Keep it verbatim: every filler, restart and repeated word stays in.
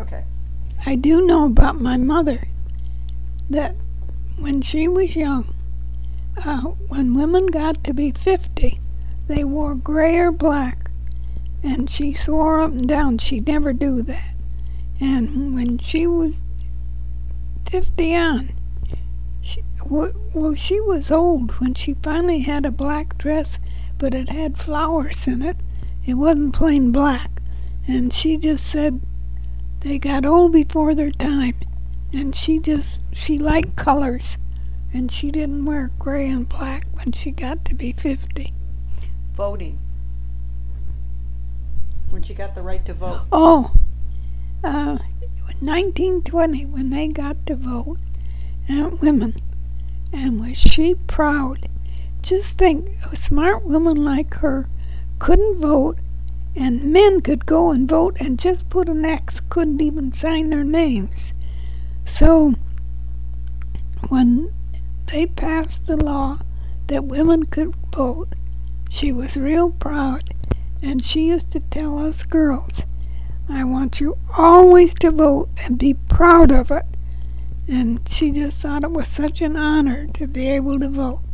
Okay. I do know about my mother that when she was young, uh, when women got to be fifty, they wore gray or black, and she swore up and down she'd never do that. And when she was fifty on, she, well, she was old when she finally had a black dress, but it had flowers in it. It wasn't plain black. And she just said they got old before their time. And she just, she liked colors. And she didn't wear gray and black when she got to be fifty. Voting. When she got the right to vote. Oh, uh, nineteen twenty, when they got to vote, and women, and was she proud? Just think, a smart woman like her couldn't vote, and men could go and vote and just put an X, couldn't even sign their names. So when they passed the law that women could vote, she was real proud, and she used to tell us girls, I want you always to vote and be proud of it. And she just thought it was such an honor to be able to vote.